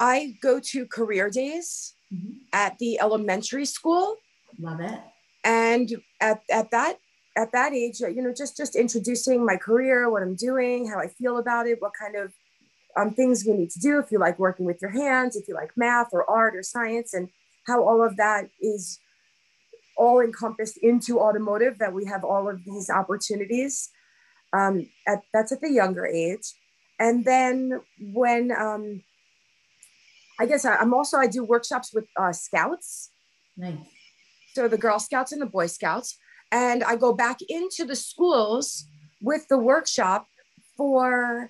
I go to career days at the elementary school. Love it. And at that age, just introducing my career, what I'm doing, how I feel about it, what kind of things we need to do, if you like working with your hands, if you like math or art or science, and how all of that is all encompassed into automotive, that we have all of these opportunities. That's at the younger age. And then when I do workshops with scouts. Nice. So the Girl Scouts and the Boy Scouts. And I go back into the schools with the workshop for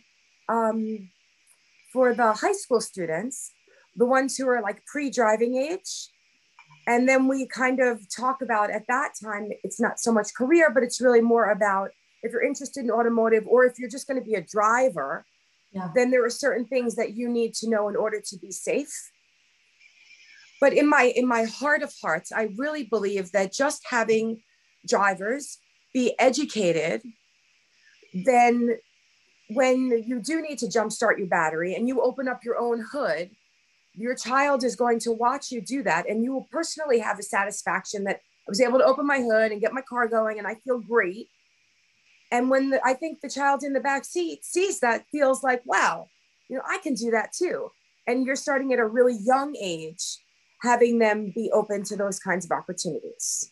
the high school students, the ones who are like pre-driving age. And then we kind of talk about, at that time, it's not so much career, but it's really more about if you're interested in automotive, or if you're just going to be a driver, then there are certain things that you need to know in order to be safe. But in my heart of hearts, I really believe that just having drivers be educated, then when you do need to jumpstart your battery and you open up your own hood, your child is going to watch you do that. And you will personally have the satisfaction that I was able to open my hood and get my car going and I feel great. And when I think the child in the back seat sees that, feels like, wow, I can do that too. And you're starting at a really young age, having them be open to those kinds of opportunities.